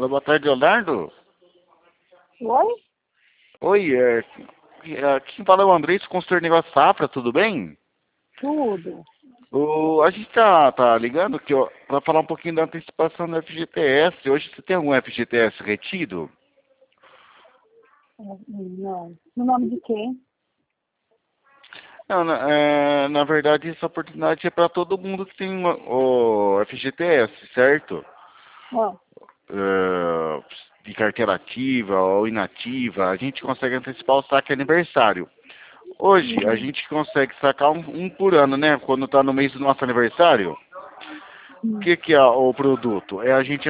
Alô, boa tarde, Leonardo. Oi? Oi, quem fala é o Andrés, consultor de negócio Safra, tudo bem? Tudo. A gente tá ligando que para falar um pouquinho da antecipação do FGTS. Hoje você tem algum FGTS retido? Não. No nome de quem? Não, na verdade essa oportunidade é para todo mundo que tem o FGTS, certo? Ah, De carteira ativa ou inativa, a gente consegue antecipar o saque aniversário. Hoje a uhum. gente consegue sacar um por ano, né? Quando está no mês do nosso aniversário. O Hum. que é o produto? É a gente